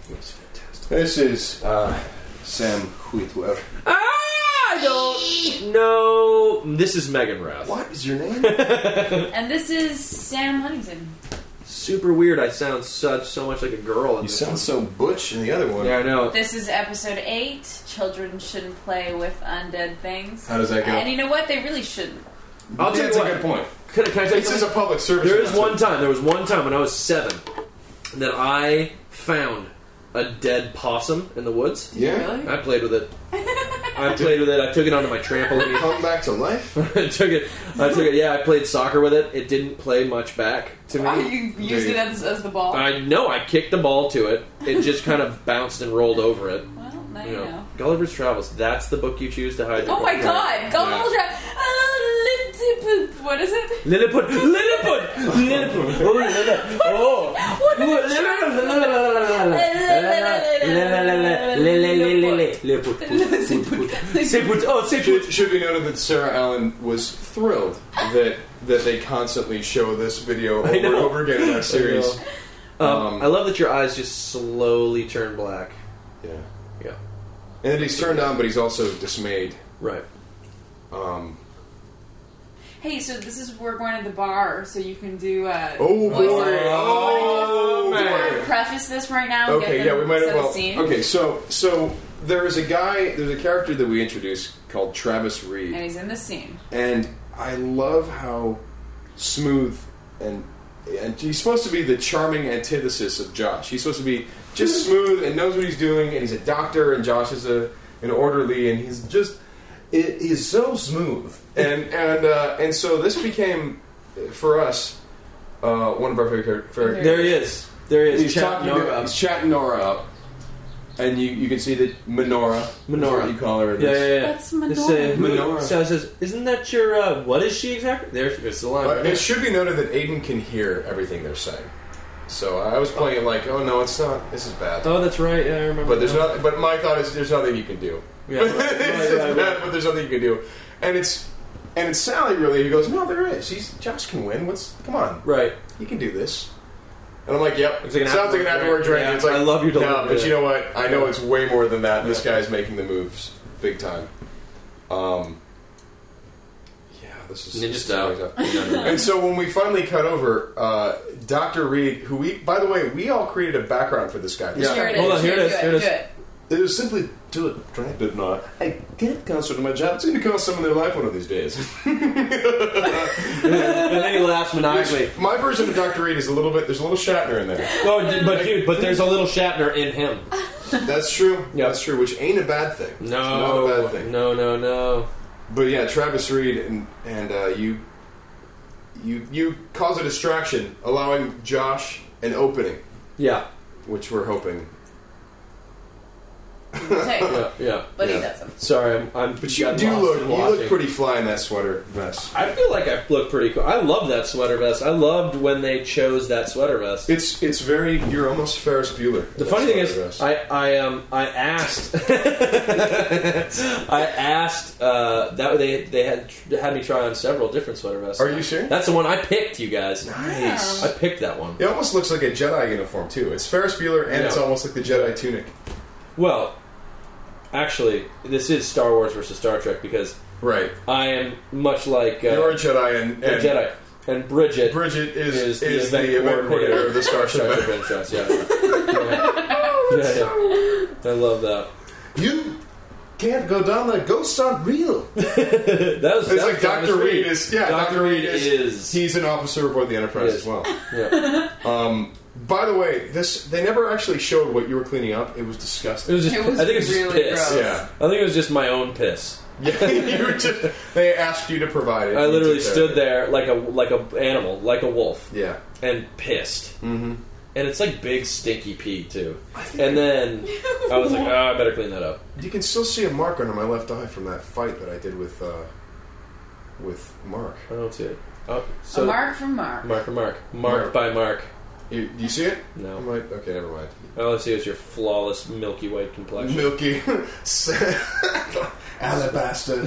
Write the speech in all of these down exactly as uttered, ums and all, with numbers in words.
It was fantastic. This is uh, Sam Wheatwell. Ah, I don't know. This is Megan Rath. What is your name? And this is Sam Huntington. Super weird. I sound such so much like a girl. In You this sound one. so butch in the other one. Yeah, I know. This is episode eight. Children shouldn't play with undead things. How does that go? And you know what? They really shouldn't. I'll yeah, tell that's you a what. good point. Can, I- can I tell you This is something? a public service. There is one announcement. time. There was one time when I was seven that I found a dead possum in the woods. Yeah. Really? I played with it. I played with it. I took it onto my trampoline. Come back to life. I took it. I took it. Yeah, I played soccer with it. It didn't play much back to me. Oh, you used it as, as the ball? I know. I kicked the ball to it. It just kind of bounced and rolled over it. Well, now You you know, know. Gulliver's Travels. That's the book you choose to hide. your Oh my book. god! Gullible Yeah. Tra- uh, Lilliput. What is it? Lilliput. Lilliput. Lilliput. Oh, Lilliput. Oh. What Lilliput. Oh, Should, Lilliput. should be noted that Sarah Allen was thrilled that that they constantly show this video over I and know. over again in our series. Um, Um, I love that your eyes just slowly turn black. Yeah. Yeah. And that he's turned on, but he's also dismayed. Right. Um, Hey, so this is we're going to the bar, so you can do. Uh, oh boy! voiceover. Oh, Do you want to man. preface this right now? And Okay, get yeah, them we might set have. the Well, scene? okay, so so there is a guy, there's a character that we introduced called Travis Reed, And he's in the scene. and I love how smooth and and he's supposed to be the charming antithesis of Josh. He's supposed to be just smooth and knows what he's doing, and he's a doctor, and Josh is a an orderly, and he's just it, he's so smooth, and and uh, and so this became for us uh, one of our favorite characters. There he is. There he is. He's Chatting talking. Nora To, up. he's chatting Nora up, and you, you can see that Menorah, is Menorah. what you call her. in Yeah, this. yeah, yeah. That's They Menorah. say- Menorah. So it says, "Isn't that your? Uh, what is she exactly?" There's, there's the line. But right it there. should be noted that Aiden can hear everything they're saying. So I was playing it like, oh no, it's not. This is bad. Oh, that's right. Yeah, I remember. But there's now. not. But my thought is, there's nothing you can do. Yeah, right, right, it's right, bad, right. but there's nothing you can do. And it's and it's Sally really who goes, no, there is. He's Josh can win. What's come on, Right. he can do this. And I'm like, yep. It's like an sounds like an afterward afterward drink. drink. Yeah, It's like, I love your no, delivery. but you know what? I know Yeah. it's way more than that. This Yeah. guy's making the moves big time. Um, yeah, this is Ninja this is style. amazing. And so when we finally cut over, uh, Doctor Reed, who we, by the way, we all created a background for this guy. This Yeah. Here guy it Hold is. on, here it do is, here it is. Do it. it was simply do it, try it, but not. I can't concentrate on my job. It's going to cost someone their life one of these days. And then he laughs maniacally. My version of Doctor Reed is a little bit. There's a little Shatner in there. Oh, d- but dude, but there's a little Shatner in him. That's true. Yeah. That's true. Which ain't a bad thing. It's No, not a bad thing. no, no, no. But yeah, Travis Reed and and uh, you, you you cause a distraction, allowing Josh an opening, Yeah, which we're hoping. Take. yeah, yeah. But he Yeah. doesn't. Sorry, I'm. I'm But you got do lost look. in You watching. look pretty fly in that sweater vest. I feel like I look pretty cool. I love that sweater vest. I loved when they chose that sweater vest. It's it's very. You're almost Ferris Bueller. The that funny thing sweater is, vest. I I um I asked, I asked uh, that they they had had me try on several different sweater vests. Are you serious? That's the one I picked, you guys. Nice. I picked that one. It almost looks like a Jedi uniform too. It's Ferris Bueller, and it's Yeah. almost like the Jedi tunic. Well, actually, this is Star Wars versus Star Trek because Right. I am much like uh, You're a Jedi, and, a and Jedi, and Bridget, Bridget is is is, the the, event event coordinator of the Star Trek Trek. franchise. Yeah, yeah. yeah, yeah. I love that. You can't go down there. Ghosts aren't real. That was It's that like was Doctor Travis Reed is. Yeah, Doctor Reed is. He's an officer aboard the Enterprise Is. as well. Yeah. Um, by the way, this they never actually showed what you were cleaning up. It was It disgusting. was just. It was I think it was really just piss. gross. Yeah. I think it was just my own piss. Yeah, you were just. They asked you to provide it. I You literally took care stood of it. there like a like a animal, like a wolf, Yeah. and pissed. Mm-hmm. And it's like big stinky pee too. And then I was like, oh, I better clean that up. You can still see a mark under my left eye from that fight that I did with uh, with Mark. I don't see it. Oh, so a mark from Mark. Mark, Mark, Mark Mark. by Mark. You, do you see it? No. I'm like, okay, never mind. All I see is your flawless milky white complexion. Milky alabaster.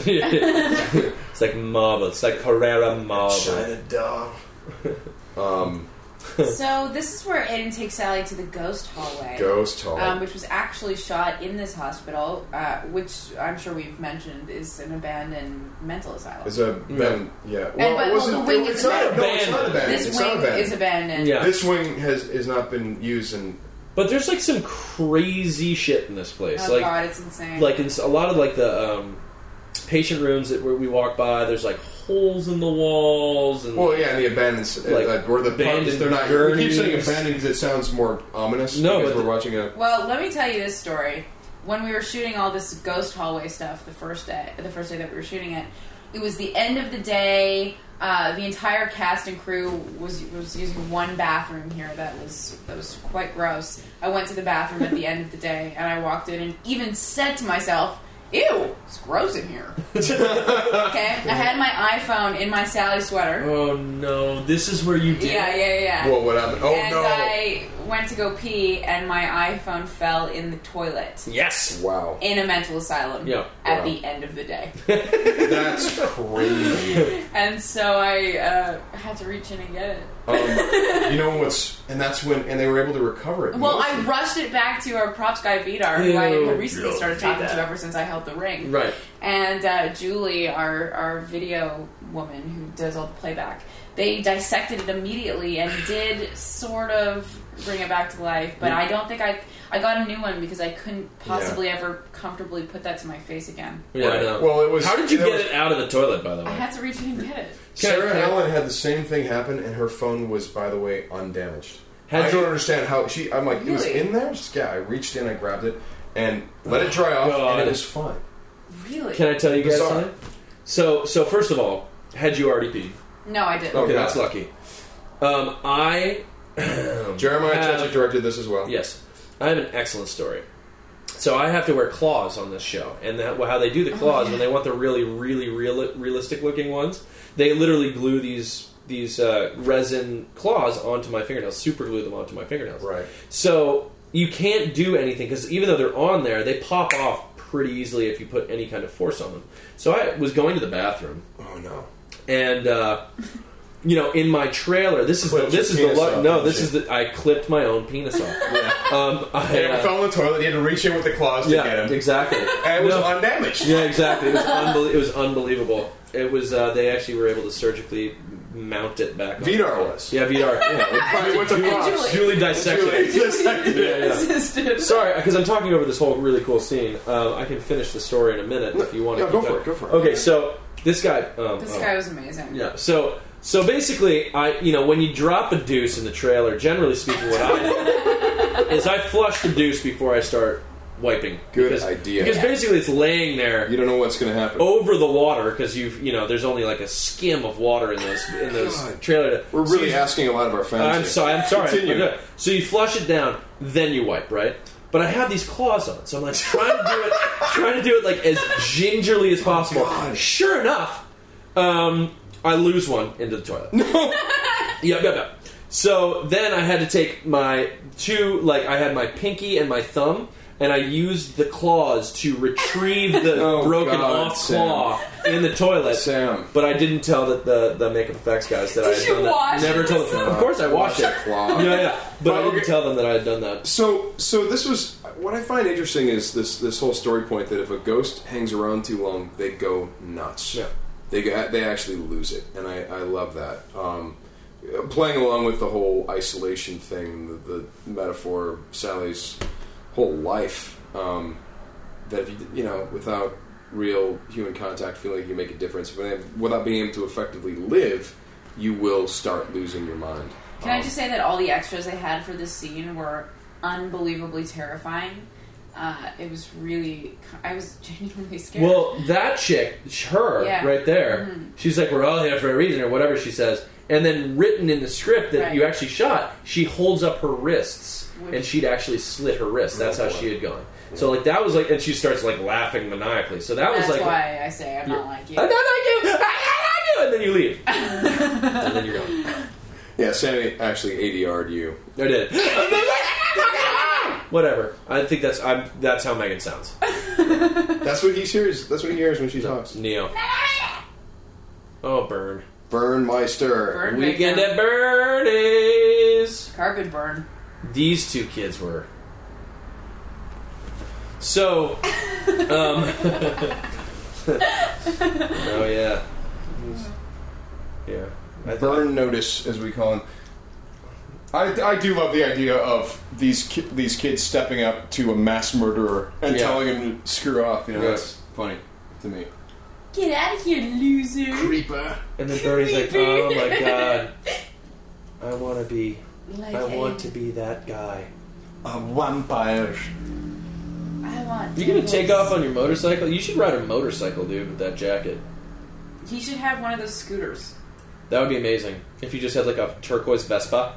It's like marble. It's like Carrera marble. Shine a dog. Um, So this is where Aiden takes Sally to the ghost hallway. Ghost hall. Um, which was actually shot in this hospital, uh, which I'm sure we've mentioned is an abandoned mental asylum. It's a ben, yeah. Well, but- well, it wasn't, the wing it- is it's not, abandoned. no, it's not abandoned. This it's wing not abandoned. is abandoned. Yeah. This wing has has not been used in. But there's like some crazy shit in this place. Oh like, god, it's insane. like in a lot of like the um, patient rooms that where we walk by. There's like holes in the walls and Well, yeah, and the abandoned, Like, uh, where the abandoned pubs, they're not. We keep saying gurneys. abandoned because it sounds more ominous. No, because but we're the- watching a. Well, let me tell you this story. When we were shooting all this ghost hallway stuff the first day, the first day that we were shooting it, it was the end of the day. Uh, the entire cast and crew was was using one bathroom here that was that was quite gross. I went to the bathroom at the end of the day, and I walked in and even said to myself, "Ew, it's gross in here." Okay, I had my iPhone in my Sally sweater. oh no, this is where you did. Yeah, yeah, yeah. Well, what happened? Oh and no! I went to go pee, and my iPhone fell in the toilet Yes. Wow, in a mental asylum Yeah. at Wow. the end of the day. that's crazy. And so I uh, had to reach in and get it. Um, you know what's, and that's when, and they were able to recover it. Well, I mostly. rushed it back to our props guy Vidar, who I Ew. had recently Ew. started talking Hate to that. ever since I held the ring. Right. And uh, Julie, our our video woman who does all the playback, they dissected it immediately and did sort of bring it back to life. But I don't think I I got a new one because I couldn't possibly ever comfortably put that to my face again. Yeah, I know. Well, it was. How did you there get was- it out of the toilet, by the I way? had to reach in and get it. Sarah Can I- Allen had the same thing happen, and her phone was, by the way, undamaged. Had I you- don't understand how she. I'm like, it was Really? in there. Just, yeah, I reached in, I grabbed it, and let it dry off, God. and it was fine. Really? Can I tell you guys Bizarre. something? So, so first of all, had you already peed? No, I didn't. Oh, Okay, God. that's lucky. Um, I Jeremiah have- Chechik directed this as well. Yes, I have an excellent story. So I have to wear claws on this show, and that, how they do the claws when they want the really, really real, realistic looking ones, they literally glue these these uh, resin claws onto my fingernails, super glue them onto my fingernails. Right. So you can't do anything because even though they're on there, they pop off pretty easily if you put any kind of force on them. So I was going to the bathroom, Oh no. and uh, you know, in my trailer, this is the, Clipped this is your the penis lu- off, no, didn't this you? is the I clipped my own penis off. Yeah. Um, I, And it uh, fell in the toilet. You had to reach in with the claws to yeah, get him. exactly. And it was No. undamaged. Yeah, exactly. It was, unbelie- it was unbelievable. It was. Uh, they actually were able to surgically mount it back. on. Vidar was. Yeah, Vidar. Yeah, we probably went to Julie- props. Julie- Julie dissected it. Julie dissected Yeah, it. yeah. Assisted. Sorry, because I'm talking over this whole really cool scene. Um, I can finish the story in a minute if you want to. Yeah, go for it, go for it. Okay, so this guy. Um, This oh. guy was amazing. Yeah. So so basically, I you know when you drop a deuce in the trailer, generally speaking, what I do is I flush the deuce before I start wiping. Good because, idea. Because basically, it's laying there. You don't know what's going to happen. Over the water because you've you know there's only like a skim of water in those in those God. trailer. We're So really you- asking a lot of our fans. I'm here. sorry. I'm sorry. Continue. Okay. So you flush it down, then you wipe, right? But I have these claws on, so I'm like trying to do it, trying to do it like as gingerly as possible. God. Sure enough, um, I lose one into the toilet. No. Yep, yep, yep. So then I had to take my two, like I had my pinky and my thumb, and I used the claws to retrieve the Oh, broken God, off Sam. claw in the toilet. Sam. But I didn't tell the, the, the makeup effects guys that I Did had you done that. wash Never it told or them. something? Of course, I washed Wash it. that claw. Yeah, yeah. But Well, I didn't okay. tell them that I had done that. So, so this was what I find interesting is this this whole story point that if a ghost hangs around too long, they go nuts. Yeah. They go, they actually lose it, and I, I love that. Um, playing along with the whole isolation thing, the, the metaphor of Sally's whole life, um, that if you you know without real human contact, feeling like you make a difference, without being able to effectively live, you will start losing your mind. Can I Um, just say that all the extras they had for this scene were unbelievably terrifying? Uh, it was really... I was genuinely scared. Well, that chick, her, Yeah. right there, Mhm. she's like, we're all here for a reason, or whatever she says. And then written in the script that Right. you actually shot, she holds up her wrists, Which- and she'd actually slit her wrists. That's Oh, how boy. she had gone. So, like, that was like... And she starts, like, laughing maniacally. So that That's was like... why I say I'm Yeah. not like you. I don't like you! I don't like you! And then you leave. And then you're gone. Yeah, Sammy actually A D R'd you. I did. Whatever. I think that's I'm, that's how Megan sounds. That's what he hears. That's what he hears when she talks. Neo. Oh, burn. Burnmeister. Burn Weekend victim. at Bernie's. Carbon burn. These two kids were. So, um, oh yeah, yeah. I Burn notice, as we call him. I, I do love the idea of these ki- these kids stepping up to a mass murderer and Yeah. telling him to screw off. You know, Yeah. that's funny to me. Get out of here, loser. Creeper. And then Bernie's like, "Oh my god, I want to be, Like I a- want to be that guy." A vampire. I want. You gonna devils. take off on your motorcycle? You should ride a motorcycle, dude, with that jacket. He should have one of those scooters. That would be amazing. If you just had like a turquoise Vespa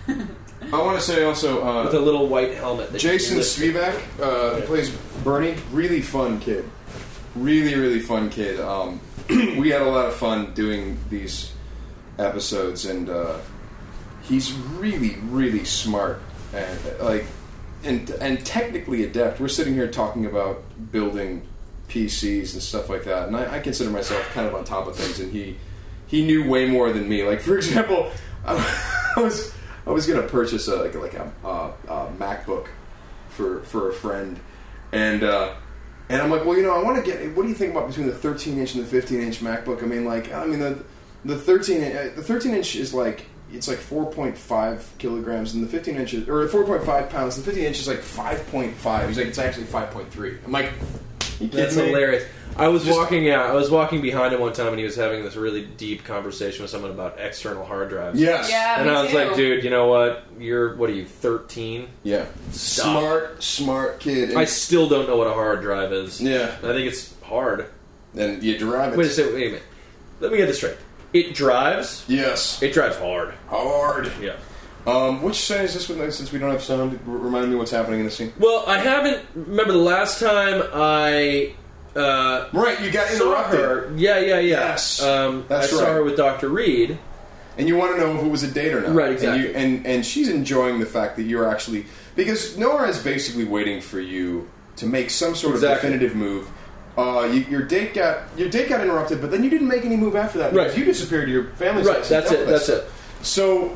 I want to say also, uh, with a little white helmet. That Jason you lift- Spivak, uh, who plays Bernie, really fun kid. Really, really fun kid. Um, we had a lot of fun doing these episodes, and uh, he's really, really smart and like, and and technically adept. We're sitting here talking about building P Cs and stuff like that, and I, I consider myself kind of on top of things, and he he knew way more than me. Like, for example, I was I was gonna purchase a like, like a, a, a MacBook for for a friend, and uh, and I'm like, well, you know, I want to get. What do you think about between the thirteen inch and the fifteen inch MacBook? I mean, like, I mean the the thirteen uh, the thirteen inch is like it's like four point five kilograms, and the fifteen inch is, or four point five pounds. The fifteen inch is like five point five. He's like, it's actually five point three. I'm like, you kidding That's me? hilarious. I was Just- walking out. I was walking behind him one time, and he was having this really deep conversation with someone about external hard drives. Yes. Yeah, And me I was too. like, dude, you know what? You're what are you, thirteen? Yeah. Stop. Smart, smart kid. And, I still don't know what a hard drive is. yeah. I think it's hard. And you drive it. Wait a second. Wait a minute. Let me get this straight. It drives. Yes. It drives hard. Hard. Yeah. Um, which scene is this with, since we don't have sound? R- Remind me what's happening in the scene. Well, I haven't. Remember the last time I uh, Right, you got saw interrupted. her? Yeah, yeah, yeah. Yes. Um, That's I saw right. her with Doctor Reed. And you want to know if it was a date or not. Right, exactly. And, you, and, and she's enjoying the fact that you're actually... Because Nora is basically waiting for you to make some sort of Exactly. definitive move. Uh, you, your date got your date got interrupted, but then you didn't make any move after that. Because Right. you disappeared to your family's Right. house and That's dealt it. with That's it. So,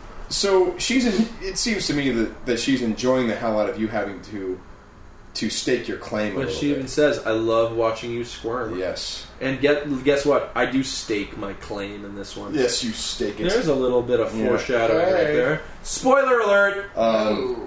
so she's. In, it seems to me that, that she's enjoying the hell out of you having to to stake your claim a But little she bit. even says, "I love watching you squirm." Yes. And get guess what? I do stake my claim in this one. Yes, you stake it. There's a little bit of Yeah. foreshadowing right Hey. there. Spoiler alert! Um,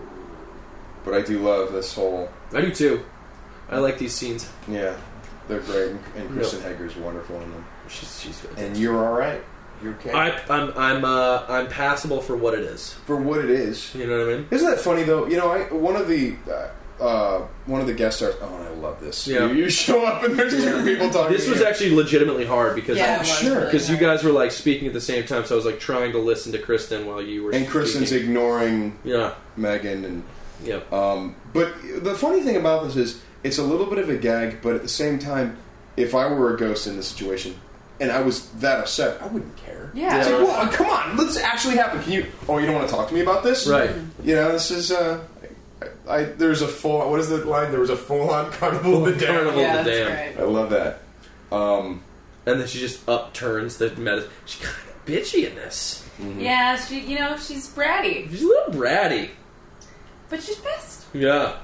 but I do love this whole. I do too. I like these scenes. Yeah, they're great, and Kristen Hager's wonderful in them. She's, she's fantastic. And you're all right. You're okay I, I'm I'm uh, I'm passable for what it is. for what it is. You know what I mean? Isn't that funny though? You know, I one of the uh, uh, one of the guest stars. Oh, and I love this. Yeah. You, you show up and there's two people talking. This to was you. actually legitimately hard because Yeah, it Oh, was sure, really because you hard. guys were like speaking at the same time, so I was like trying to listen to Kristen while you were. and Kristen's speaking. ignoring Yeah. Megan and. Yeah. Um, but the funny thing about this is, it's a little bit of a gag, but at the same time, if I were a ghost in this situation, and I was that upset, I wouldn't care. Yeah. It's like, well, come on, let's actually happen. Can you? Oh, you don't want to talk to me about this? Right. You know, this is. Uh, I, I there's a full. What is the line? There was a full-on carnival of the damned. Carnival. Yeah, the that's damn. great. I love that. Um, And then she just upturns the medicine. She's kind of bitchy in this. Yeah, she, you know, she's bratty, She's a little bratty. but she's pissed. Yeah.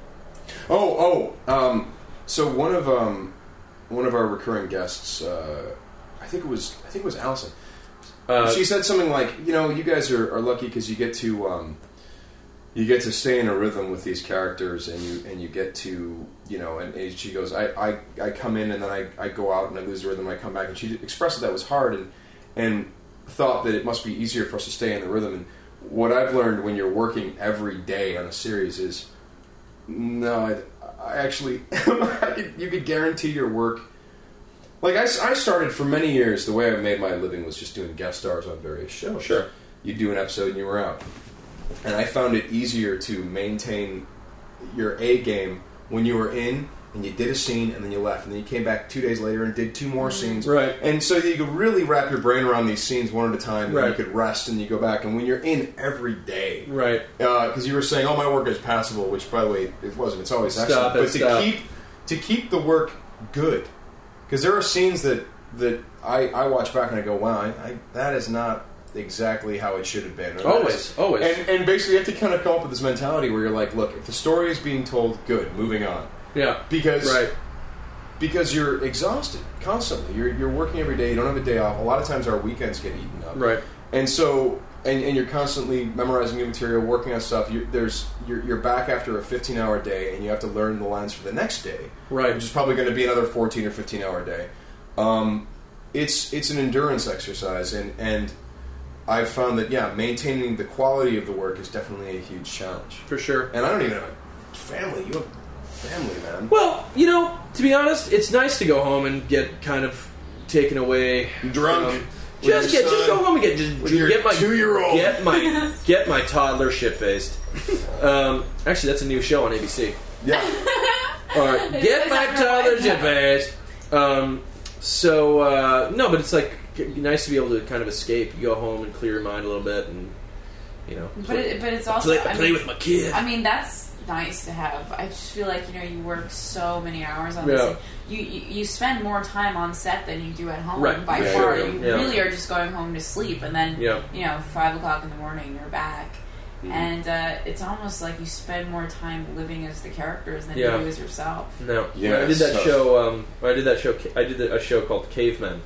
oh, oh. Um, so one of um, one of our recurring guests, uh, I think it was, I think it was Allison. Uh, She said something like, you know, you guys are, are lucky because you get to um, you get to stay in a rhythm with these characters, and you and you get to, you know, and, and she goes, I, I, I come in and then I, I go out and I lose the rhythm, I come back, and she expressed that that was hard and and thought that it must be easier for us to stay in the rhythm. And what I've learned when you're working every day on a series is, no, I, I actually, I could, you could guarantee your work. Like, I, I started for many years, the way I made my living was just doing guest stars on various shows. Sure. You do an episode and you were out. And I found it easier to maintain your A game when you were in and you did a scene and then you left. And then you came back two days later and did two more scenes. Right. And so you could really wrap your brain around these scenes one at a time. And Right. you could rest and you go back. And when you're in every day, Right. because you were saying, "Oh, my work is passable," which, by the way, it wasn't. It's always Stop excellent. it, but to stop. keep to keep the work good, because there are scenes that that I, I watch back and I go, "Wow, I, I, that is not exactly how it should have been. Or Always, that's- always. And, and basically, you have to kind of come up with this mentality where you're like, look, if the story is being told, good, moving on. Yeah. Because Right. because you're exhausted constantly. You're you're working every day. You don't have a day off. A lot of times, our weekends get eaten up. Right. And so, and, and you're constantly memorizing new material, working on stuff. You, there's you're, you're back after a fifteen hour day, and you have to learn the lines for the next day, Right. which is probably going to be another fourteen or fifteen hour day. Um, it's it's an endurance exercise, and and I've found that yeah, maintaining the quality of the work is definitely a huge challenge. For sure. And I don't even have a family. You have family, man. Well, you know, to be honest, it's nice to go home and get kind of taken away, Drunk. from- with just your get, just son, go home and get just with your get my two-year-old. get my get my toddler shit faced. Um, actually, that's a new show on A B C. Yeah. All right, get Is my that toddler right? shit faced. Um, so uh, no, but it's like nice to be able to kind of escape. You go home and clear your mind a little bit, and you know, But it, but it's also play, I play mean, with my kid. I mean, that's nice to have. I just feel like, you know, you work so many hours on Yeah. this. You, you you spend more time on set than you do at home Right. by Yeah, far. yeah, yeah. You Yeah. really are just going home to sleep, and then Yeah. you know, five o'clock in the morning, you're back. Mm-hmm. And uh, it's almost like you spend more time living as the characters than Yeah. you do as yourself. No, Yeah, when I did that so- show. Um, when I did that show. I did a show called Cavemen,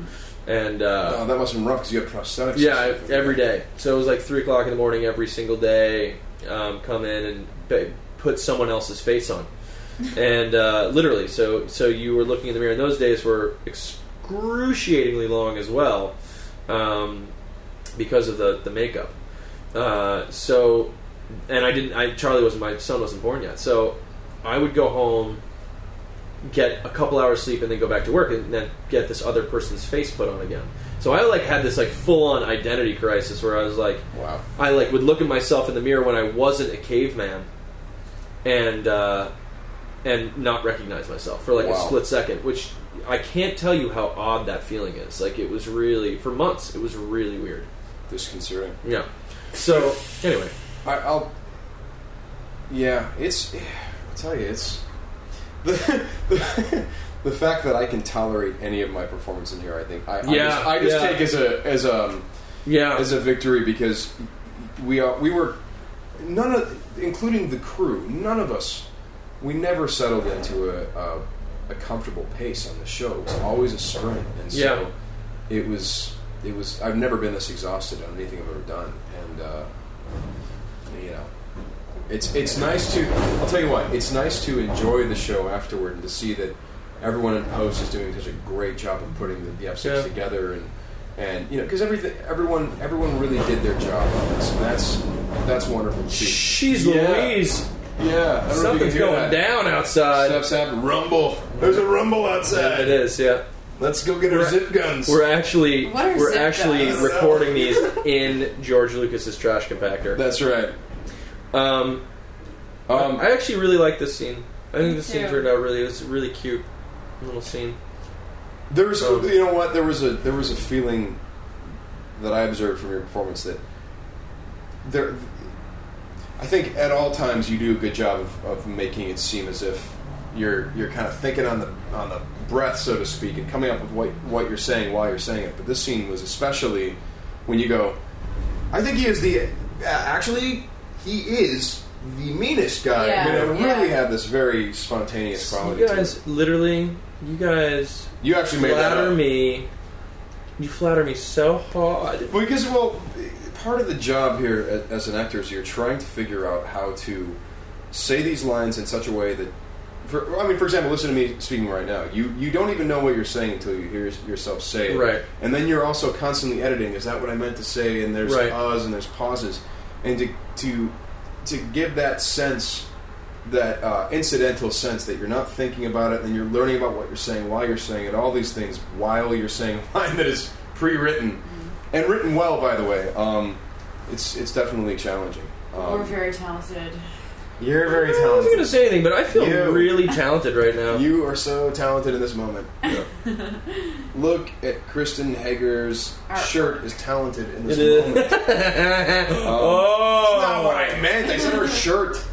and uh, Oh, that must have been rough because you have prosthetics. yeah, I- every day. So it was like three o'clock in the morning every single day. Um, come in and ba- put someone else's face on, and uh, literally. So so you were looking in the mirror. And those days were excruciatingly long as well, um, because of the the makeup. Uh, so, and I didn't. I Charlie wasn't. My son wasn't born yet. So I would go home, get a couple hours sleep, and then go back to work, and then get this other person's face put on again. So I like had this like full on identity crisis where I was like, Wow. I like would look at myself in the mirror when I wasn't a caveman, and uh, and not recognize myself for like Wow. a split second, which I can't tell you how odd that feeling is. Like it was really for months. It was really weird. Disconcerting. Yeah. So anyway, I, I'll. Yeah, it's. I'll tell you, it's the, the the fact that I can tolerate any of my performance in here. I think I, I Yeah, just, I just yeah. take as a as a yeah, as a victory because we are we were none of including the crew. None of us. We never settled into a a, a comfortable pace on the show. It was always a sprint, and so Yeah. it was. It was. I've never been this exhausted on anything I've ever done, and uh, you know, it's it's nice to. I'll tell you what. It's nice to enjoy the show afterward and to see that everyone in post is doing such a great job of putting the, the episodes Yeah. together, and and you know, because everything, everyone, everyone really did their job on this, and that's that's wonderful to see. Jeez Yeah. Louise, Yeah, I don't know if you something's can hear going that. down outside. Stuff's happening. Rumble. There's a rumble outside. It is, yeah. Let's go get our zip guns. We're actually What are we're zip actually guns? recording these in George Lucas's trash compactor. That's right. Um, Um, I actually really like this scene. I think Me the scene too. turned out really. It was a really cute little scene. There was, Um, you know what? There was a there was a feeling that I observed from your performance that there. I think at all times you do a good job of, of making it seem as if you're you're kind of thinking on the on the breath, so to speak, and coming up with what what you're saying while you're saying it. But this scene was especially when you go, I think he is the uh, actually he is the meanest guy. Yeah, I mean, it yeah. really had this very spontaneous quality You to it. guys, literally, you guys You actually made that flatter up. me. You flatter me so hard. Because, well, part of the job here a- as an actor is you're trying to figure out how to say these lines in such a way that, for, I mean, for example, listen to me speaking right now. You you don't even know what you're saying until you hear yourself say it. Right. And then you're also constantly editing. Is that what I meant to say? And there's Right. uhs and there's pauses. And to to to give that sense, that uh, incidental sense that you're not thinking about it and you're learning about what you're saying while you're saying it, all these things while you're saying a line that is pre-written Mm-hmm. and written well, by the way. Um, it's it's definitely challenging. Um, We're very talented. you're very I wasn't going to talented. say anything, but I feel You. really talented right now. You are so talented in this moment. Look at Kristen Hager's Our- shirt is talented in this It is. moment. Um, oh, That's not what I meant. I said her shirt.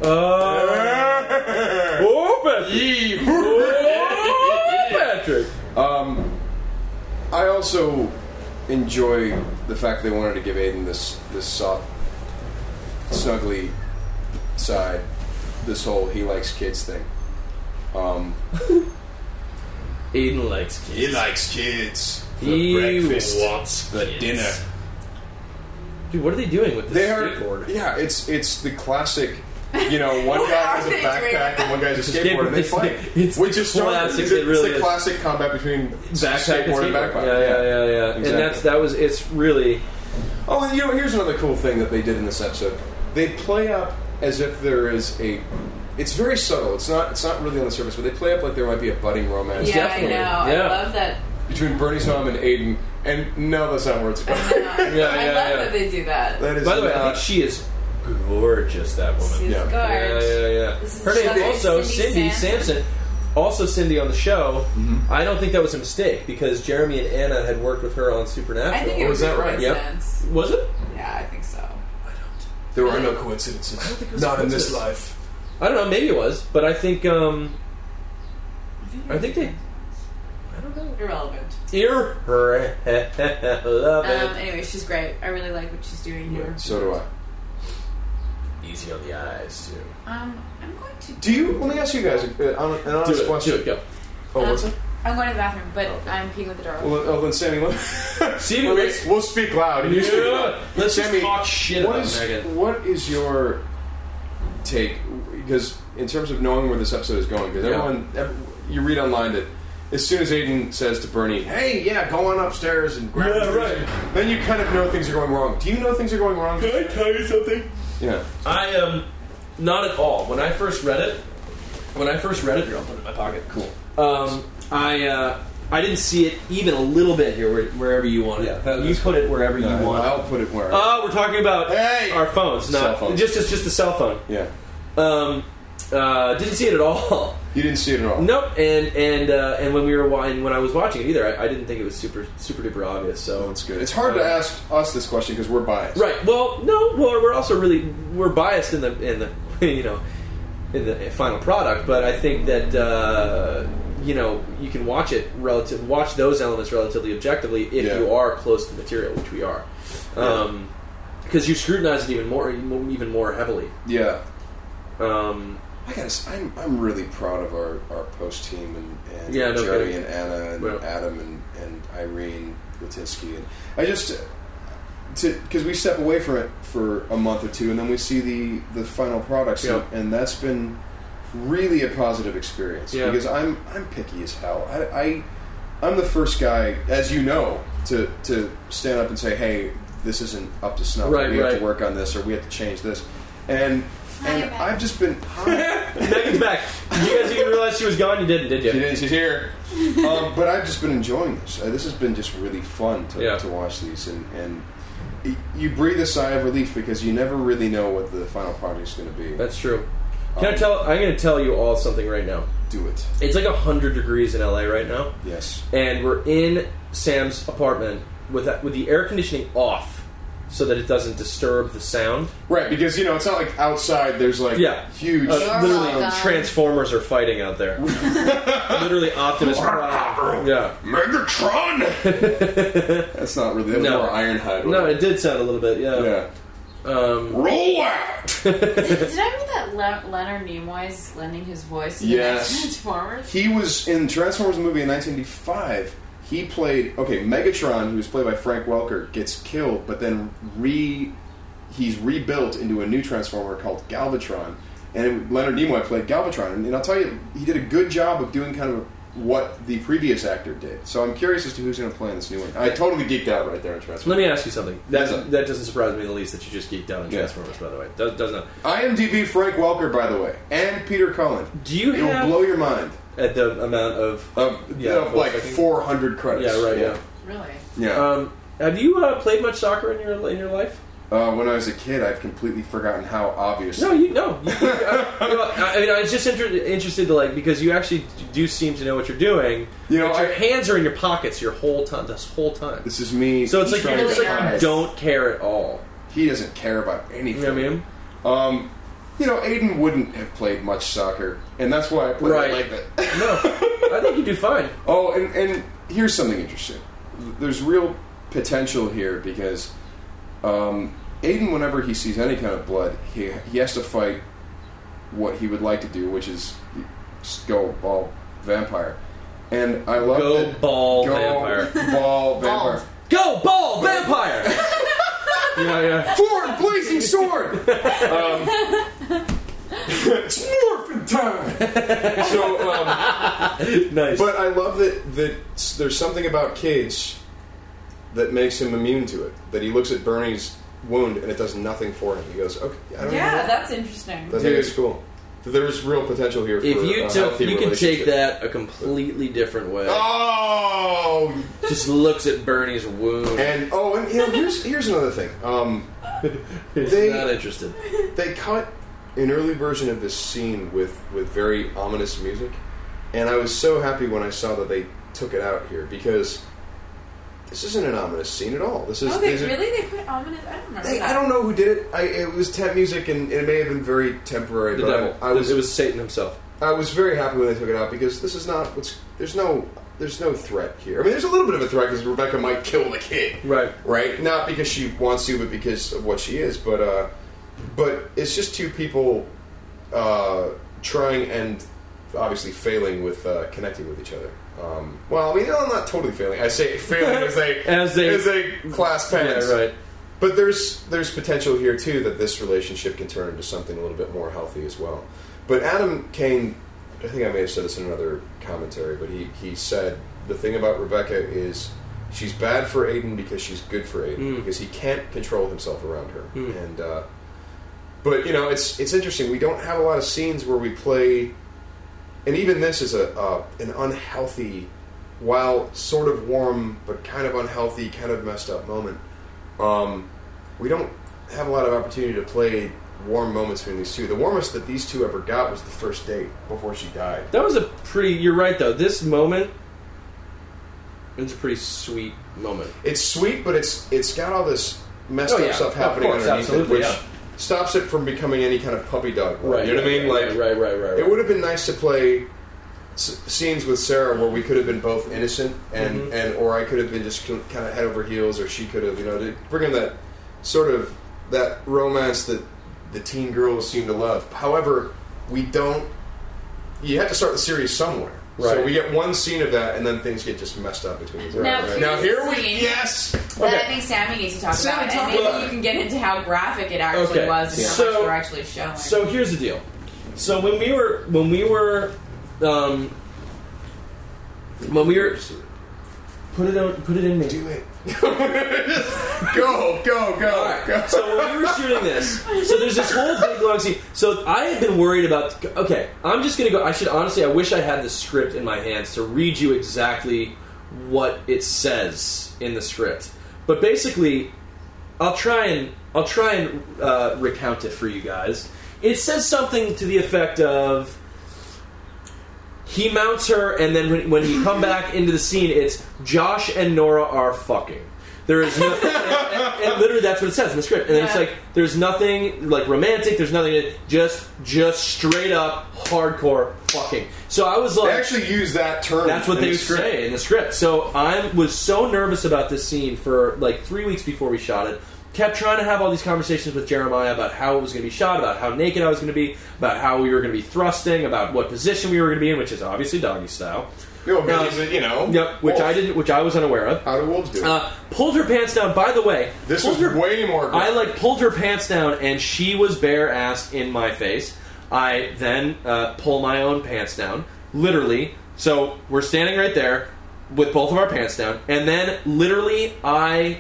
Oh, oh, Patrick. Oh, Patrick. Um, I also enjoy the fact that they wanted to give Aiden this this soft, snuggly side. This whole he likes kids thing. Um, Aiden likes kids. he likes kids. For He breakfast, wants for kids. dinner. Dude, what are they doing with this They are, skateboard? yeah, it's it's the classic. You know, one What guy are has a they backpack doing? and one guy's a It's a skateboard, and they skateboard. fight. It's Which the is strong. classic, It's, it it's really the is. classic combat between Backpack skateboard and skateboard. backpack. Yeah, yeah, yeah, yeah. Exactly. And that's that was it's really Oh, and you know, here's another cool thing that they did in this episode. They play up as if there is a. It's very subtle. It's not. It's not really on the surface, but they play up like there might be a budding romance Yeah, definitely. I know. Yeah. I love that. between Bernie's mom and Aiden. And no, that's not where it's going. I, know. Yeah, I yeah, love yeah. that they do that. That is By the way, I not- think she is gorgeous, that woman. She's Yeah. gorgeous. Yeah, yeah, yeah. This is Her name another also Cindy Cindy Sampson. Sampson. Also Cindy on the show. Mhm. I don't think that was a mistake because Jeremy and Anna had worked with her on Supernatural. I think it Oh, was is a that right? Yep. coincidence. Was it? Yeah, I think so. There are no coincidences. I don't think it was Not a in this coincidence. life. I don't know. Maybe it was, but I think um, I think they. I don't know. Irrelevant. Irrelevant. Um, anyway, she's great. I really like what she's doing here. So do I. Easy on the eyes too. Um, I'm going to. Do you? Let me ask you guys uh, on an honest Do it. question. Do it. Go. Oh, Um, what's that? I'm going to the bathroom, but Okay. I'm peeing with the door open. Well, oh, then Sammy, let See, let me- let's- we'll speak loud. You speak Yeah. loud. Let's just Sammy, talk shit what about is- Megan. What is your take? Because in terms of knowing where this episode is going, because Yeah. everyone, every, you read online that as soon as Aiden says to Bernie, "Hey, yeah, go on upstairs and grab," Yeah, the right. things," then you kind of know things are going wrong. Do you know things are going wrong? Can I tell you something? Yeah. I um, not at all. When I first read it, when I first read it, here I'll put it in my pocket. Cool. Um, I uh, I didn't see it even a little bit here, where, wherever you want it. Yeah, that you is- put it wherever you No, want. I'll put it where. Oh, we're talking about Hey! our phones, Cell not phone. just it's just a cell phone. yeah. Um, uh, didn't see it at all. You didn't see it at all. Nope. And and uh, and when we were wa- and when I was watching it either, I, I didn't think it was super super duper obvious. So That's good. It's hard to Uh, ask us this question because we're biased. Right. Well, no. Well, we're also really we're biased in the in the you know in the final product, but I think that uh, you know you can watch it relative watch those elements relatively objectively if Yeah. you are close to the material, which we are, um, because you scrutinize it even more even more heavily. Yeah. Um, I gotta. s- I'm. I'm really proud of our, our post team and, and Yeah, no Jerry kidding. and Anna and Well. Adam and, and Irene Latinsky and I just to because we step away from it for a month or two and then we see the the final products Yeah. and, and that's been really a positive experience Yeah. because I'm I'm picky as hell. I, I I'm the first guy, as you know, to to stand up and say, hey, this isn't up to snuff. Right, we have right. to work on this or we have to change this and. Hi, And you're back. I've just been. Megan's back. You guys even realize she was gone? You didn't, did you? She didn't. She's here. um, but I've just been enjoying this. Uh, this has been just really fun to, Yeah. to watch these, and, and y- you breathe a sigh of relief because you never really know what the final product is going to be. That's true. Can I Um, tell? I'm going to tell you all something right now. Do it. It's like hundred degrees in L A right now, Yes. and we're in Sam's apartment with that, with the air conditioning off, so that it doesn't disturb the sound. Right, because you know it's not like outside. There's like Yeah. huge. Uh, You're literally, welcome. Transformers are fighting out there. Literally, Optimus Prime. Yeah. Megatron. That's not really. That was No. more Ironhide. No, it did sound a little bit. Yeah. Yeah. Um, Roll out. Did, did I read that Le- Leonard Nimoy's lending his voice to the Yes. next Transformers? He was in Transformers movie in nineteen eighty-five. He played okay. Megatron, who was played by Frank Welker, gets killed, but then re he's rebuilt into a new Transformer called Galvatron. And Leonard Nimoy played Galvatron, and, and I'll tell you, he did a good job of doing kind of what the previous actor did. So I'm curious as to who's going to play in this new one. I totally geeked out right there in Transformers. let me ask you something. That Yes. that doesn't surprise me in the least that you just geeked out on Yeah. Transformers. By the way, does does not. IMDb Frank Welker, by the way, and Peter Cullen. Do you It will have blow your mind. at the amount of Of, Yeah, of like full-checking. four hundred credits. yeah right yeah. Really? Yeah. Um, have you uh, played much soccer in your in your life? Uh, when I was a kid, I've completely forgotten how obvious. No, you no. You, you, I, you know, I mean, I was just inter- interested to like because you actually do seem to know what you're doing. You know, but your I- hands are in your pockets your whole time. This whole time. This is me. So it's like, trying it's to like you hide. don't care at all. He doesn't care about You anything. know what I mean? Um, you know, Aiden wouldn't have played much soccer, and that's why I played Right. it like that. No, I think you do fine. Oh, and, and here's something interesting. There's real potential here because um, Aiden, whenever he sees any kind of blood, he he has to fight what he would like to do, which is just go all vampire. And I love Go that, ball go vampire. Ball vampire. Go ball vampire. yeah, yeah. Forward, blazing sword. um, it's morphin' time. So, um, nice. but I love that that there's something about Cage that makes him immune to it. That he looks at Bernie's wound and it does nothing for him. He goes, "Okay, I don't Yeah, know." that's interesting. That's really cool. There's real potential here. For if you a took, healthy you can take relationship. that a completely different way. Oh, Just looks at Bernie's wound. and oh, and you know, here's here's another thing. Um, He's they- not interested. they cut an early version of this scene with, with very ominous music, and I was so happy when I saw that they took it out here because this isn't an ominous scene at all. This is Oh, they these are- really? They put ominous? I don't remember They, that. I don't know who did it. I, it was temp music, and it may have been very temporary. The but devil. I, I was it was Satan himself. I was very happy when they took it out because this is not what's there's no there's no threat here. I mean, there's a little bit of a threat because Rebecca might kill the kid, Right. right? Not because she wants to, but because of what she is. But uh, but it's just two people uh, trying and obviously failing with uh, connecting with each other. Um, well, I mean, no, I'm not totally failing. I say failing as a As they- as a class pass. Yeah, right. But there's there's potential here too that this relationship can turn into something a little bit more healthy as well. But Adam Kane, I think I may have said this in another commentary, but he, he said the thing about Rebecca is she's bad for Aiden because she's good for Aiden Mm. because he can't control himself around her. Mm. And uh, but you know it's it's interesting. We don't have a lot of scenes where we play, and even this is a uh, an unhealthy, while sort of warm but kind of unhealthy, kind of messed up moment. Um, we don't have a lot of opportunity to play warm moments between these two. The warmest that these two ever got was the first date before she died. That was a pretty. You're right, though. This moment is a pretty sweet moment. It's sweet, but it's it's got all this messed Oh, up yeah. stuff Of happening course, underneath it, absolutely, which yeah. stops it from becoming any kind of puppy dog. Love. Right. You know what I mean? Like, right, right, right, right. it would have been nice to play s- scenes with Sarah where we could have been both innocent, and, Mhm. and or I could have been just kind of head over heels, or she could have, you know, to bring in that sort of that romance that the teen girls seem to love. However, we don't. You have to start the series somewhere. So Right. we get one scene of that, and then things get just messed up between each other. Now, Right. here's now here the we scene. yes. That Okay. I think Sammy needs to talk Sammy, about, talk and maybe about it. you can get into how graphic it actually Okay. was and Yeah. how So- much we're actually showing. So here's the deal. So when we were when we were um, when we were put it on put it in me. Do it. go, go, go, All right. go. So when we were shooting this, so there's this whole big long scene. So I had been worried about. Okay, I'm just gonna go. I should honestly. I wish I had the script in my hands to read you exactly what it says in the script. But basically, I'll try and I'll try and uh, recount it for you guys. It says something to the effect of. He mounts her, and then when, when you come back into the scene, it's Josh and Nora are fucking. There is no, and, and, and literally that's what it says in the script. And then it's Yeah. like there's nothing like romantic. There's nothing. Just just straight up hardcore fucking. So I was They like, actually use that term. that's what in they the script. say in the script. So I was so nervous about this scene for like three weeks before we shot it. Kept trying to have all these conversations with Jeremiah about how it was going to be shot, about how naked I was going to be, about how we were going to be thrusting, about what position we were going to be in, which is obviously doggy style. You know, Uh, he's a, you know, Yep, which wolf. I didn't, which I was unaware of. How do wolves do? Uh, pulled her pants down. By the way, this pulled was her- way more. I like pulled her pants down, and she was bare-assed in my face. I then uh, pull my own pants down, literally. So we're standing right there with both of our pants down, and then literally I,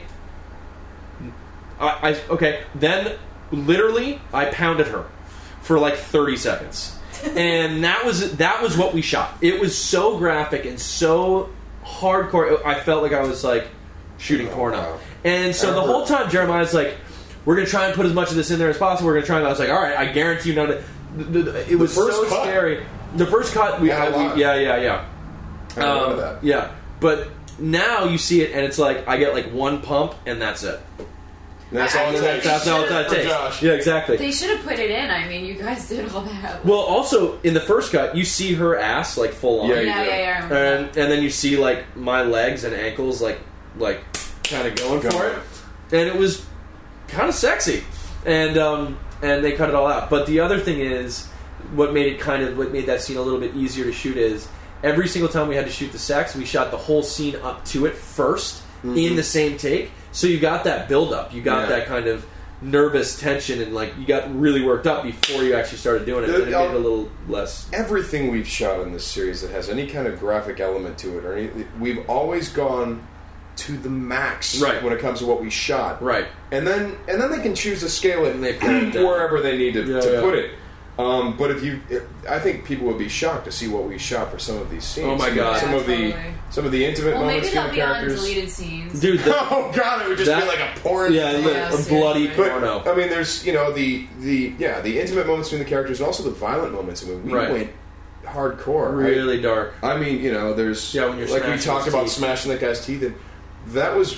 I, I okay, then literally I pounded her for like thirty seconds, and that was that was what we shot. It was so graphic and so hardcore. I felt like I was like shooting Oh, porno. wow. And so the Remember- whole time Jeremiah's like, we're going to try and put as much of this in there as possible. We're going to try and I was like, all right, I guarantee you none of the, the, the, it was first so cut. scary. The first cut, we, Had a I, lot. we yeah, yeah, yeah. I remember Um, that. Yeah. But now you see it and it's like, I get like one pump and that's it. And that's I- all I it feel like takes. That's all should've- it for takes. Josh. Yeah, exactly. they should have put it in. I mean, you guys did all that. Well, also, in the first cut, you see her ass, like, full on. Yeah, yeah, you yeah, do. yeah, I remember And, and then you see, like, my legs and ankles, like, like kind of going Go for on. it, and it was kind of sexy, and um, and they cut it all out. But the other thing is, what made it kind of what made that scene a little bit easier to shoot is every single time we had to shoot the sex, we shot the whole scene up to it first mm-hmm. in the same take. So you got that build up, you got yeah. that kind of nervous tension, and like you got really worked up before you actually started doing it, and it made it a little less. Everything we've shot in this series that has any kind of graphic element to it, or any, we've always gone to the max right. when it comes to what we shot, right? And then and then they can choose to scale it, and they put it wherever they need to, yeah, to yeah. put it. Um, but if you, it, I think people would be shocked to see what we shot for some of these scenes. Oh my some, god! Some Yeah, of the totally. some of the intimate well, moments maybe between they'll the be on characters. deleted scenes. Dude, the, oh god, it would just that, be like a porn. Yeah, Yeah, a bloody seriously. porno. But I mean, there's you know the the yeah the intimate moments between the characters, and also the violent moments. I mean, we Right. went hardcore, really I, dark. I mean, you know, there's Yeah, when you're like we smashing talked his about teeth. smashing that guy's teeth, and that was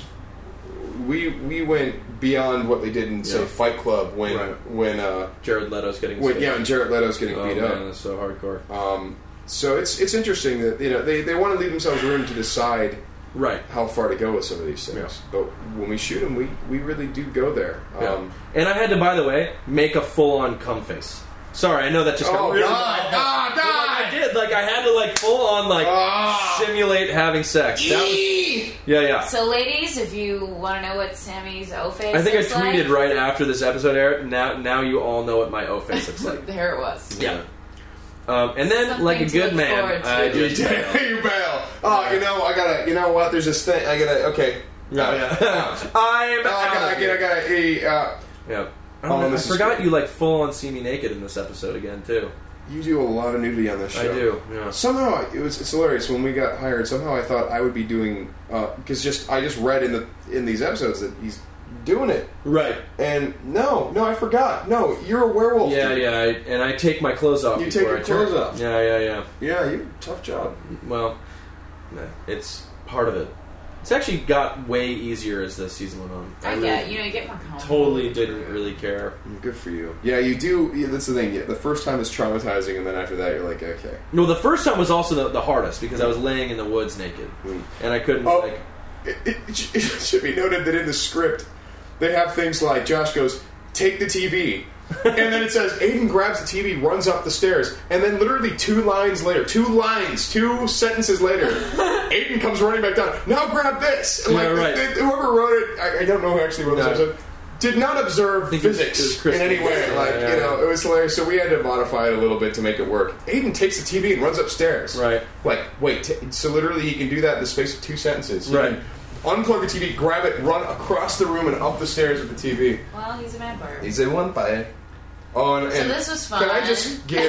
we we went beyond what they did in say Yeah. Fight Club when Right. when uh Jared Leto's getting when sick. yeah, and Jared Leto's getting oh, beat man, up. that's so hardcore. Um, so it's it's interesting that you know they, they want to leave themselves room to decide Right. how far to go with some of these things. Yeah. But when we shoot them, we, we really do go there. Yeah. Um, And I had to, by the way, make a full-on cum face. Sorry, I know that just got Oh, really God. bad. Ah, But, like, God. I did. Like, I had to, like, full-on, like, Ah. simulate having sex. That was, Eee! yeah, yeah. So, ladies, if you want to know what Sammy's O face I think I looks tweeted like, right after this episode aired. Now, now you all know what my O face looks like. there it was. Yeah. Um, and then, Something like a to good look man, forward to. I You just you bail. Oh, you know, I gotta. You know what? There's this thing. I gotta. Okay. yeah, yeah. I'm. Oh, I gotta. I gotta. I gotta eh, uh, Yeah. I, Oh, don't know, I this is forgot great. you like full on see me naked in this episode again too. you do a lot of nudity on this show. I do. Yeah. Somehow it was. It's hilarious when we got hired. Somehow I thought I would be doing because just I just read in the in these episodes that he's doing it. Right. And no, no, I forgot. No, you're a werewolf. Yeah, dude. yeah. I, and I take my clothes off. You before take your I turn. clothes off. Yeah, yeah, yeah. Yeah, you tough job. Well, nah, it's part of it. It's actually got way easier as the season went on. I really get, you know, you get more comfortable. Totally didn't really care. Good for you. Yeah, you do. Yeah, that's the thing. Yeah, the first time is traumatizing, and then after that, you're like, okay. No, the first time was also the, the hardest because I was laying in the woods naked Mm. and I couldn't Oh. like. It, it, it sh- it should be noted that in the script, they have things like Josh goes, "Take the T V," and then it says Aiden grabs the T V, runs up the stairs, and then literally two lines later, two lines, two sentences later, Aiden comes running back down. Now grab this. And Yeah, like, right. th- th- whoever wrote it, I, I don't know who actually wrote No. this episode. Did not observe think it was- physics it was Chris in any way. Stevens. Like Yeah, yeah, you know, yeah. it was hilarious. So we had to modify it a little bit to make it work. Aiden takes the T V and runs upstairs. Right. Like, wait. T- so literally, he can do that in the space of two sentences. He Right. can unplug the T V, grab it, run across the room and up the stairs with the T V. Well, he's a vampire. He's a vampire. Oh, and, So and this was fun. Can I just give?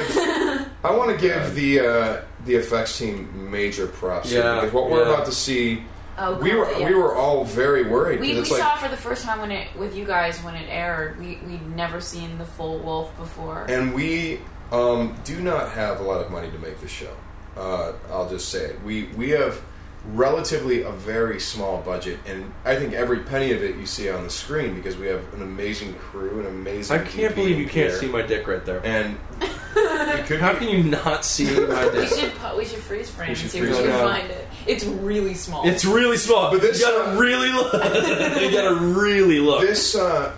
I want to give the uh, the effects team major props here, Yeah, because what we're yeah. about to see, Oh, we cool, were yeah. we were all very worried. We, 'cause we it's like, saw it for the first time when it with you guys when it aired. We we'd never seen the full wolf before. and we um, do not have a lot of money to make this show. Uh, I'll just say it. We we have relatively a very small budget, and I think every penny of it you see on the screen because we have an amazing crew, an amazing. I can't D P believe you and can't care. see my dick right there. And it could How be- can you not see my we dick? should pu- we should freeze frame We and should see if we freeze can frame. find it. It's really small. It's really small, But this, you gotta uh, really look. You gotta really look. This uh,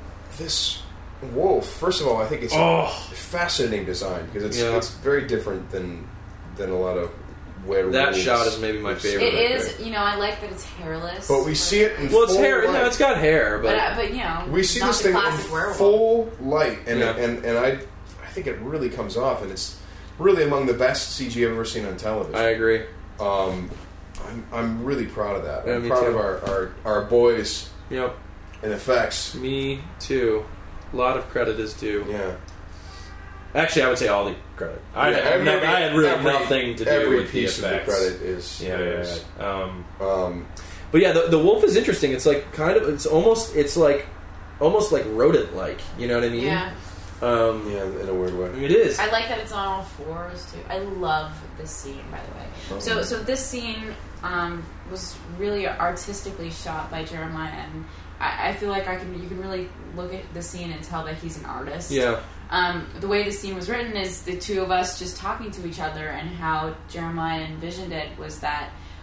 this wolf. First of all, I think it's Oh. a fascinating design because it's Yeah. it's very different than than a lot of werewolves. That shot is maybe my we've seen favorite. It out is. You know, I like that it's hairless. there. But we see it in well, it's full hair. light. No, it's got hair, But but uh, but you know, we see not this the thing in classic werewolf. full light, and Yeah. and and I I think it really comes off, and it's really among the best C G I've ever seen on television. I agree. um, I'm I'm really proud of that. Yeah, I'm me proud too. of our, our our boys Yep, in effects. me too. A lot of credit is due. Yeah. Actually, I would say all the credit. I, Yeah, had, every- never- I had really every- nothing to do every with the piece of the effects. credit is Yeah, theirs. yeah, yeah. Um, Um, but yeah, the, the wolf is interesting. It's like kind of. It's almost. It's like almost like rodent like. You know what I mean? Yeah, Um, yeah, in a weird way. I mean, it is. I like that it's on all fours too. I love this scene, by the way. Oh. So so this scene um, was really artistically shot by Jeremiah, and I, I feel like I can you can really look at the scene and tell that he's an artist. Yeah. Um, the way the scene was written is the two of us just talking to each other, and how Jeremiah envisioned it was that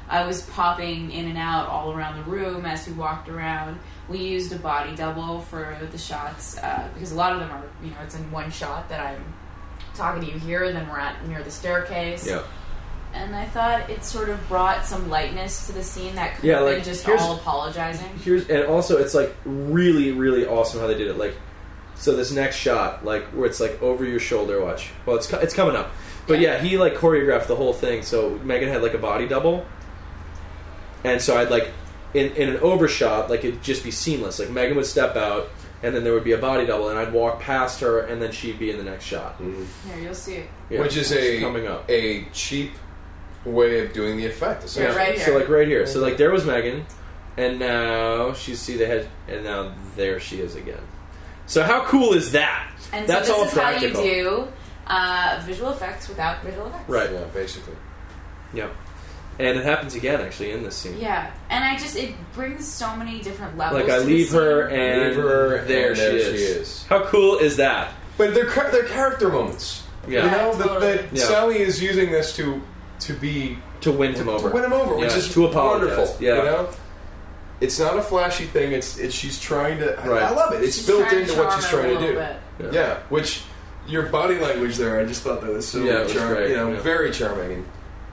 I was popping in and out all around the room as we walked around. We used a body double for the shots uh, because a lot of them are, you know, it's in one shot that I'm talking to you here, and then we're at near the staircase. Yeah. And I thought it sort of brought some lightness to the scene that could Yeah, have like, been just here's- all apologizing. Here's and also it's like really really awesome how they did it. Like, so this next shot, like where it's like over your shoulder. Watch. Well, it's co- it's coming up, but yeah, he like choreographed the whole thing. So Megan had like a body double, and so I'd like in in an overshot, like it'd just be seamless. Like Megan would step out, and then there would be a body double, and I'd walk past her, and then she'd be in the next shot. Mm-hmm. Here, you'll see it. Yeah, Which is it's a coming up. a cheap way of doing the effect. Yeah, Essentially. right so here. like right here. So like there was Megan, and now she's see the head, and now there she is again. So how cool is that? And That's so this all is practical. how you do uh, visual effects without visual effects. Right. Yeah, basically. Yeah, and it happens again actually in this scene. Yeah, and I just it brings so many different levels. Like I to leave the her scene. and Leave her, there, and she, there is. she is. How cool is that? But they're char- they're character moments. Yeah. You know Yeah, that, totally. that Yeah. Sally is using this to to be To win him to over. win him over, which Yeah, is to apologize. wonderful. Yeah. You know, it's not a flashy thing. It's it's she's trying to. I, Right. I love it. It's She's built trying to into what charm she's her a trying to do. little bit. Yeah. Yeah, which your body language there, I just thought that was so Yeah, it was charming. great, You know, yeah. very charming. And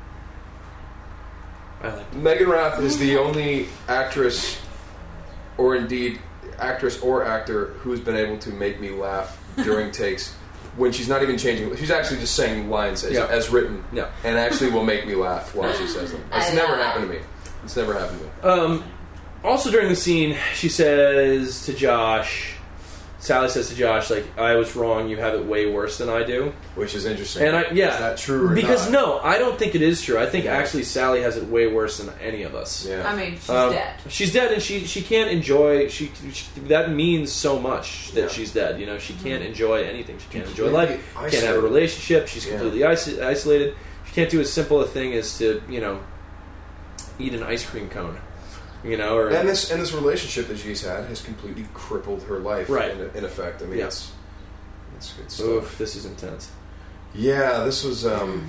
I like it. Megan Rath is the only actress, or indeed actress or actor, who's been able to make me laugh during takes when she's not even changing. She's actually just saying lines as, Yeah. as written, Yeah. and actually will make me laugh while she says them. It's I never know. happened to me. It's never happened to me. Um, also during the scene, she says to Josh, Sally says to Josh, like, I was wrong, you have it way worse than I do. Which is interesting. And I, yeah. Is that true or Because not? no, I don't think it is true. I think Yeah. actually Sally has it way worse than any of us. Yeah. I mean, she's Um, dead. She's dead, and she she can't enjoy. She, she that means so much that Yeah. she's dead. You know, she can't enjoy anything. She can't enjoy Completely life. Can't have a isolated. relationship. She's Yeah. completely iso- isolated. She can't do as simple a thing as to you know eat an ice cream cone. You know, or And this and this relationship that she's had has completely crippled her life. Right. In, in effect, I mean, Yeah. it's it's good stuff. oof, this is intense. Yeah, this was. um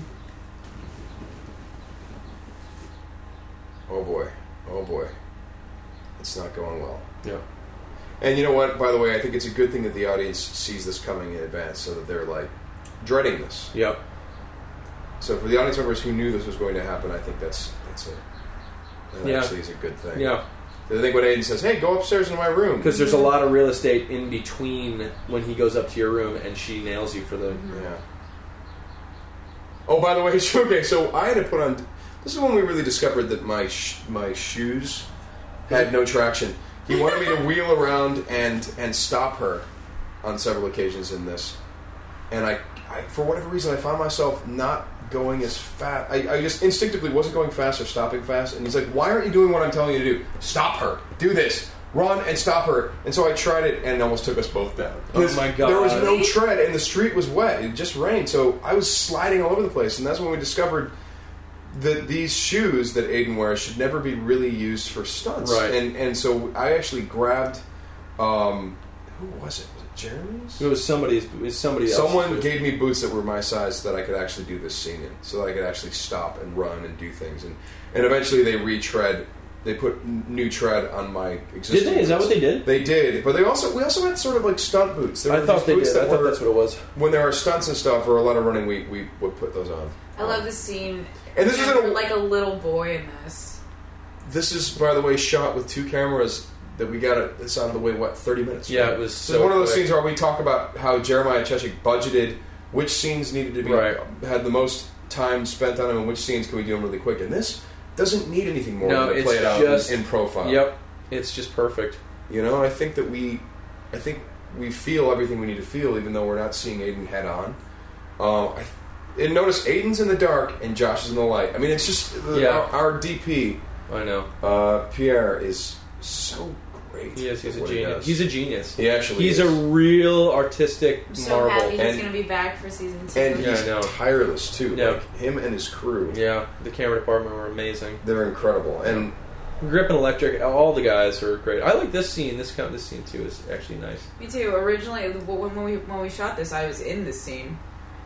Oh boy, oh boy, it's not going well. Yeah. And you know what? By the way, I think it's a good thing that the audience sees this coming in advance, so that they're like dreading this. Yep. So for the audience members who knew this was going to happen, I think that's that's a that Yeah. actually is a good thing. Yeah. I think when Aiden says, "Hey, go upstairs into my room," Because there's a lot of real estate in between when he goes up to your room and she nails you for the. Yeah. Oh, by the way, okay, so I had to put on. This is when we really discovered that my sh- my shoes had no traction. He wanted me to wheel around and and stop her on several occasions in this, and I, I for whatever reason I found myself not going as fast. I, I just instinctively wasn't going fast or stopping fast. And he's like, "Why aren't you doing what I'm telling you to do? Stop her. Do this. Run and stop her." And so I tried it, and it almost took us both down. Oh my God. There was no tread, and the street was wet. It just rained, so I was sliding all over the place. And that's when we discovered that these shoes that Aiden wears should never be really used for stunts. Right. And and so I actually grabbed. Um, who was it? Was it Jeremy's? It was somebody's. It was somebody else. Someone gave me boots that were my size that I could actually do this scene in, so that I could actually stop and run and do things. And and eventually they retread. They put n- new tread on my existing. Did they? Is that boots. what they did? They did, but they also we also had sort of like stunt boots. There I were thought these they boots did. I that thought were- that's what it was. when there are stunts and stuff or a lot of running, we, we would put those on. I love this scene. And this is in a- like a little boy in this. This is, by the way, shot with two cameras that we got. It, it's out of the way. What thirty minutes? Yeah, right? it was This so is one of those quick. scenes where we talk about how Jeremiah Chechik budgeted which scenes needed to be Right. had the most time spent on them and which scenes can we do them really quick. And this doesn't need anything more No, than to it's play it out just- in, in profile. Yep. It's just perfect. You know, I think that we, I think we feel everything we need to feel, even though we're not seeing Aiden head on. Uh, I, and notice Aiden's in the dark and Josh is in the light. I mean, it's just the, Yeah. our, our D P, I know. uh, Pierre, is so great. He is. He's at a what he genius. does. He's a genius. He actually He's is. a real artistic I'm so marvel. happy he's And- going to be back for season two. and Yeah, he's I know. tireless too. Yeah. Like him and his crew, Yeah, the camera department were amazing. they're incredible. And Grip and Electric, all the guys are great. I like this scene. This kind- this scene too is actually nice. Me too. Originally, when when we when we shot this, I was in this scene.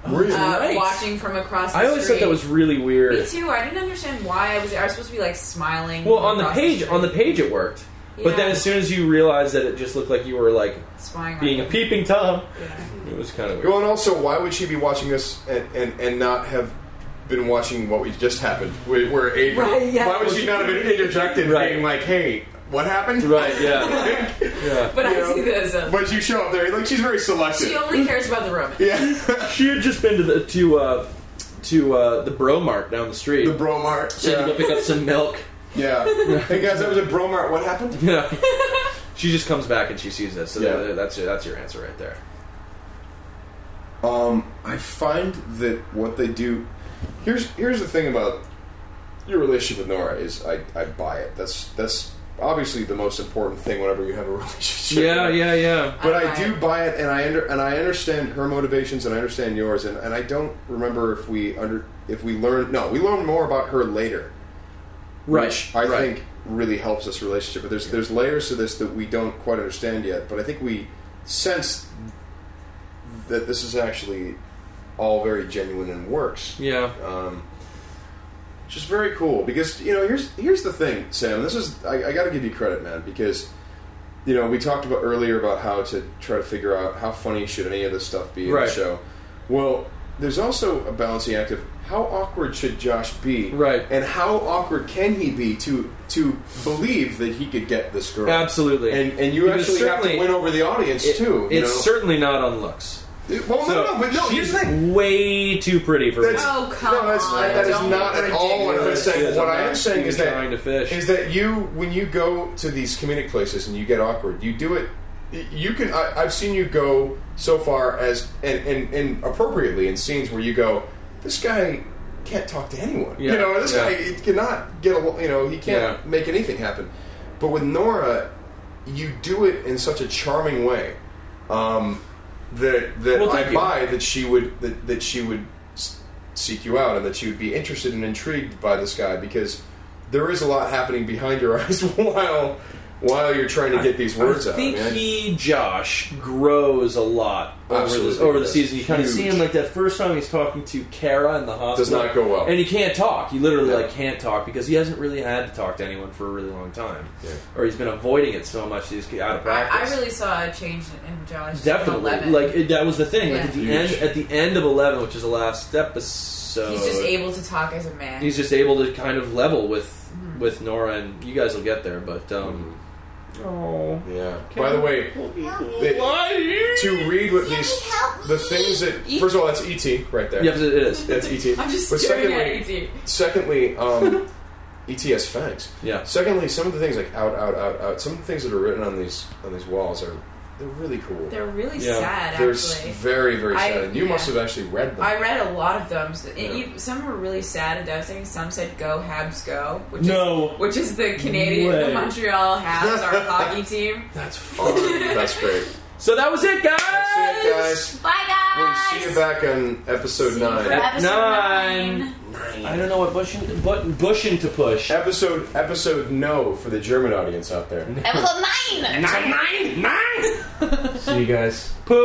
Really? uh, right. watching from across the I always street. thought that was really weird. Me too. I didn't understand why I was. I was supposed to be like smiling. Well, on the across page, street. on the page, it worked. But then, Yeah. as soon as you realized that it just looked like you were like Spying being a on peeping tom, Yeah. it was kind of weird. Well, and also, why would she be watching this and, and, and not have been watching what we just happened? Where, where Adrian, Right, yeah. why would she not have been interjected, Right. being like, "Hey, what happened?" Right? Yeah. Yeah. But I You know? see this. Uh, But you show up there, like she's very selective. she only cares about the romance. Yeah, She had just been to the to uh, to uh, the Bro Mart down the street. the Bromart. She had to go Yeah. pick up some milk. yeah. Hey guys, that was a Bromart. What happened? Yeah. She just comes back and she sees this. So Yeah. there- that's your, that's your answer right there. Um, I find that what they do. Here's here's the thing about your relationship with Nora is I, I buy it. That's that's obviously the most important thing whenever you have a relationship. Yeah, yeah, yeah. But I I, buy do it. buy it, and I under, and I understand her motivations, and I understand yours, and, and I don't remember if we under if we learn. No, we learn more about her later, Right. which I right. think really helps this relationship. But there's there's layers to this that we don't quite understand yet. But I think we sense that this is actually all very genuine and works. Yeah. Um, just very cool because you know here's here's the thing, Sam. This is I, I got to give you credit, man, because you know we talked about earlier about how to try to figure out how funny should any of this stuff be in Right. the show. Well, there's also a balancing act of how awkward should Josh be, Right. and how awkward can he be to to believe that he could get this girl. Absolutely. And and you Because actually have to certainly- win over the audience It- too. You it's know? certainly not on looks. It- well, So, no, no, but no. Here's she's the thing. way too pretty for me. That's, Oh, come no, that's, on, that is don't not be at all what I'm ridiculous. saying. Yes, What I'm I am not saying is that trying to fish. is that you, when you go to these comedic places and you get awkward, you do it. You can. I, I've seen you go so far as and, and, and appropriately in scenes where you go, this guy can't talk to anyone. Yeah, You know, this yeah. guy he cannot get a. You know, he can't Yeah. make anything happen. But with Nora, you do it in such a charming way. Um, that that Well, I thank you. buy that she would that, that she would s- seek you out and that she would be interested and intrigued by this guy because there is a lot happening behind your eyes while while you're trying to get these words I out. think man. he, Josh, grows a lot over, Absolutely this, over the does. season. You kind of see Huge. him like that first time he's talking to Kara in the hospital. Does not go well. And he can't talk. He literally No. like can't talk because he hasn't really had to talk to anyone for a really long time. Yeah. Or he's been avoiding it so much that he's out of I, practice. I really saw a change in Josh. Definitely. eleven. Like it, that was the thing. Like Yeah. at the Huge. end at the end of eleven, which is the last episode. he's just able to talk as a man. He's just able to kind of level with with Nora, and you guys will get there. But um, oh, Yeah. By the way, they- to read what these the things that first of all that's E T right there. Yep, it is. That's E T. I'm just But staring secondly, at E T. secondly, um, E T has fangs. Yeah. Secondly, some of the things like out, out, out, out. Some of the things that are written on these on these walls are they're really cool. They're really Yeah. sad, They're actually. s- very, very I- sad. And you yeah. must have actually read them. I read a lot of them. So- Yeah. you- some were really sad and devastating. Some said "Go Habs, go!" Which No. is which is the Canadian, way. the Montreal Habs, our hockey team. That's fun. That's great. So that was it, guys. That's it, guys. Bye, We'll guys. see you back on episode See you nine. for At episode nine. nine. I don't know what bushing, button bushing to push. Episode episode no for the German audience out there. Episode nine. Nine, nine, nine. See you guys. Poo.